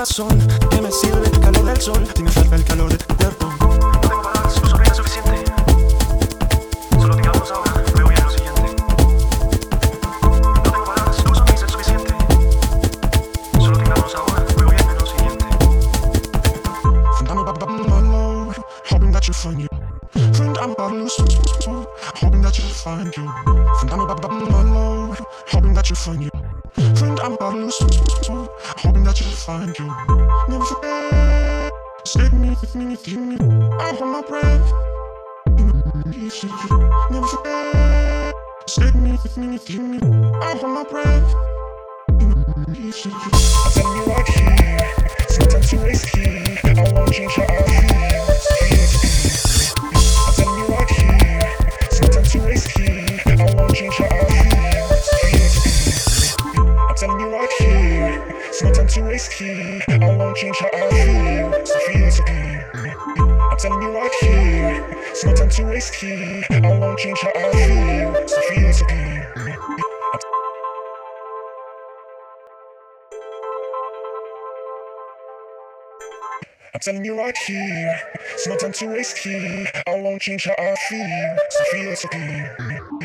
corazón. ¿Qué me sirve el calor del sol si me falta el calor de tu cuerpo? No tengo palabras, tu sonrisa es suficiente. Solo digamos ahora, luego ya lo siguiente. No tengo palabras, tu sonrisa es suficiente. Solo digamos ahora, luego ya lo siguiente. Friend, I'm about my low, hoping that you find you. Friend, I'm about to lose, hoping that you find you. Friend, I'm about my low, hoping that you find you. Friend, I'm about to lose, hoping that you find you. Never forget, stay with me. I hold my breath. Never forget, stay with me. I hold my breath. I'm telling you right here, it's no time to waste here. I won't change how I feel. I'm telling you right here, it's no time to waste here. I won't change how I feel. I'm telling you right here, it's no time to waste here. I won't change how I feel. So feel it's okay. I'm telling you right here, it's no time to waste here. I won't change how I feel. So feel it's okay. I'm telling you right here, it's no time to waste here. I won't change how I feel. So feel it's okay.